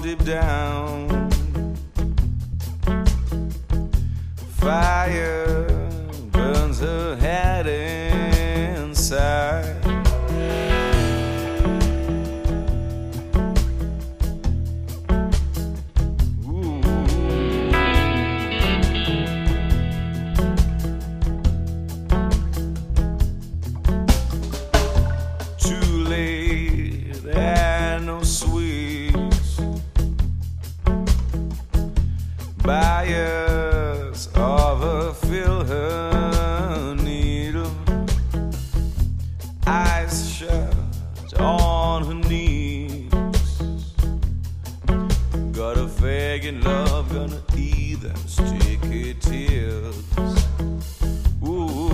deep down. Fire burns her head inside. Buyers of her fill her needle, eyes shut on her knees. Got a fagging love, gonna eat them sticky tears. Ooh.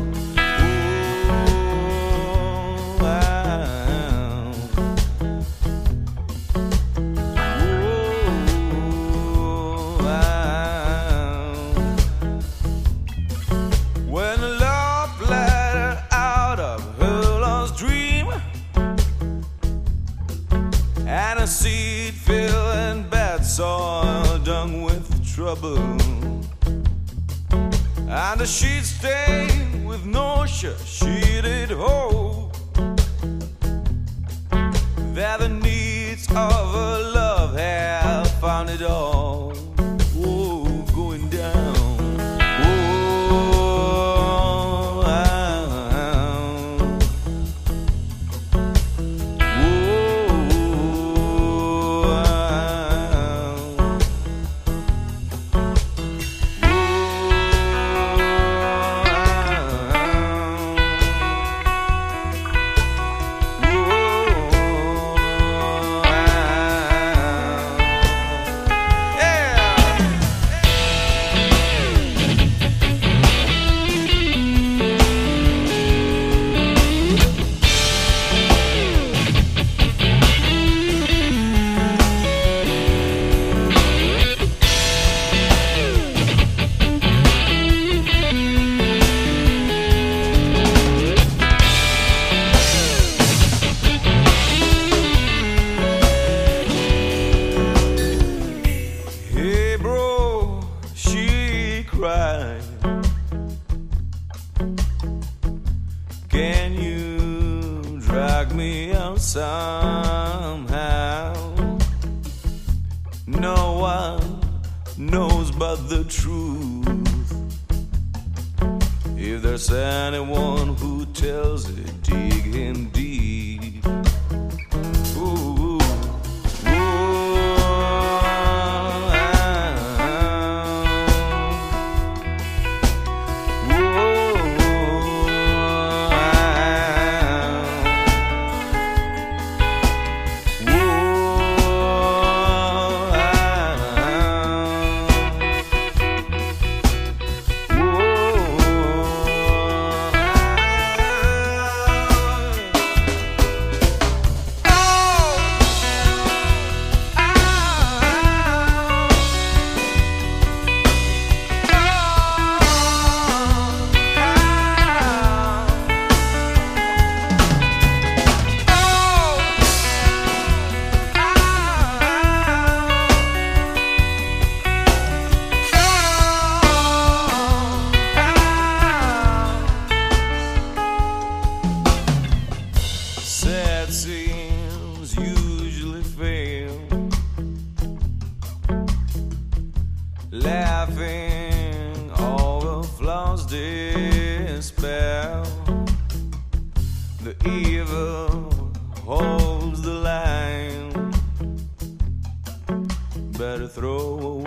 And a seed filling bad soil dung with trouble, and a sheet stained with nausea. She did hope that the needs of her love have found it all. Whoa, going down. Can you drag me out somehow? No one knows but the truth. If there's anyone who tells it, dig him deep. Ooh. Sad scenes usually fail. Laughing all the flaws dispel. The evil holds the line. Better throw